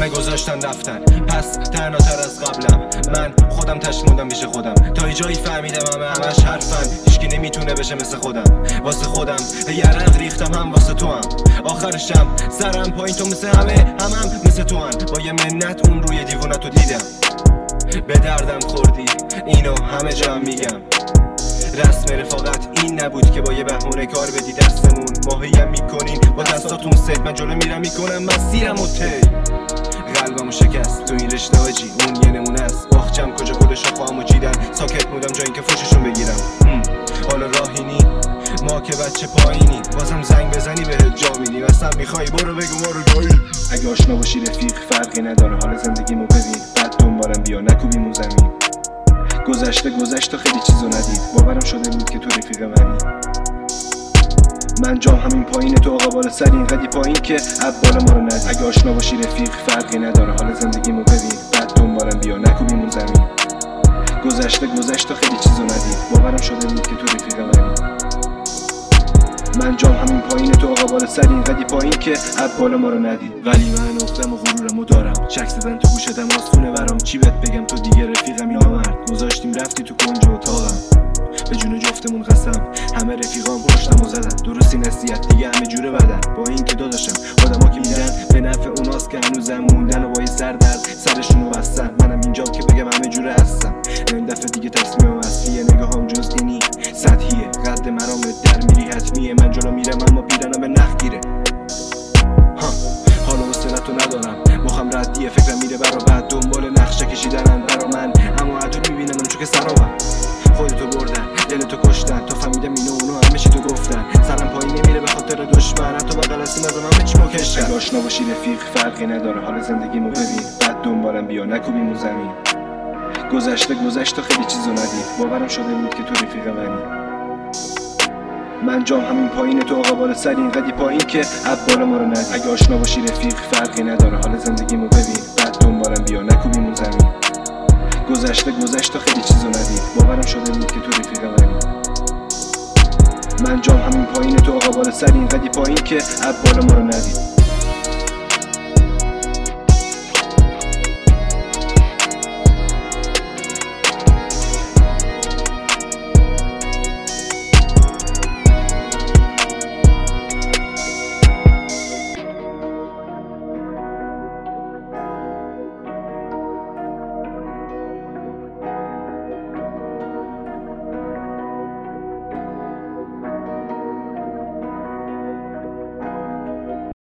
همه گذاشتن رفتن، پس تنها تر از قبلم. من خودم تشت موندم پیش خودم، تا یه جایی فهمیدم همش حرفن، هیچکی نمیتونه بشه مثل خودم. واسه خودم یه عرق ریختم، هم واسه تو هم. آخرشم سرم پایین، تو مثل همه مثل تو هم. با یه منت اون روی دیوونتو دیدم، به دردم خوردی، اینو همه جا میگم. رسم رفاقت این نبود که با یه بهونه کار بدی دستمون. ماهیم میکنین با دستاتون سید، من جلو میرم میکنم مسیرم و تی. قلبمو شکست تو این رشته هاجی، اون یه نمونه است. باخچم کجا گلشو خواهمو چیدن، ساکت بودم جا این که فوششون بگیرم. حالا راهی نی ما که بچه پایینی، بازم زنگ بزنی بهت جا میدیم. اصلا میخوای برو بگو ما رو گایی. اگه آشنا باشی رفیق فرقی نداره، حال زندگیمو ببین بعد دنبالم بیا، نکوبیمون زمین. گذشته خیلی چیزو ندید، باورم شده بود که تو رفیق منی. من جام همین پایینه، تو آقا بالا سر اینقدی پایین که عبال ما رو ندید. اگه آشنا باشی رفیق فرقی نداره، حال زندگیمو ببین بعد دنبالم بیا، نکوبیمون زمین. گذشته خیلی چیزو ندید، باورم شده بود که تو رفیق منی. من جام همین پایینه، تو آقا بالا سر اینقدی پایین که عبال ما رو ندید. ولی من افتم و غرورمو دارم، چک زدن تو گوشتم آسونه برام. چی بهت بگم تو دیگه رفیقمی نامرد، گذاشتیم رفتی تو کنج اتاقم. به جون جفتمون قسم، همه رفیقام پشتمو زدن. درستی نصیحت دیگه همه جوره بدن، با این که داداشم آدما که میرن به نفع اوناست که هنوزم موندن و با یه سردرد سرشونو بستن. منم اینجام که بگم همه جوره هستم. این دفعه دیگه تصمیمم اصلیه، نگاهام جز اینی سطحیه. قد مرامت در میری حتمیه، من جلو میرم اما پیرنم به نخ گیره. حالا حوصله‌تو ندارم، مخم ردیه، فکرم میره برا بعد دنبال نقشه کشیدنن برا من. اما عدو میبینم چون که سرابم خودتو بردن، دلتو کشتن، تا فهمیدم اینو اونو همه چی تو گفتن. سرم پایین نمیره به خاطر دشمن، حتی بغل هستیم از همه چی مکش کرد. اگه آشنا باشی رفیق فرقی نداره، حال زندگیمو ببین بعد دنبالم بیا، نکوبیمون زمین. گذشته خیلی چیزو ندید، باورم شده بود که تو رفیق منی. من جام همین پایینه، تو آقا بالا سر اینقدی پایین که عبال ما رو ندید. اگه آشنا باشی رفیق فرقی نداره، حال زندگیمو ببین بعد دنبالم بیا، نکوبیمون زمین. گذشته خیلی چیزو ندید، باورم شده بود که تو رفیق منی. من جام همین پایینه، تو آقا بالا سر اینقدی پایین که عبال ما رو ندید.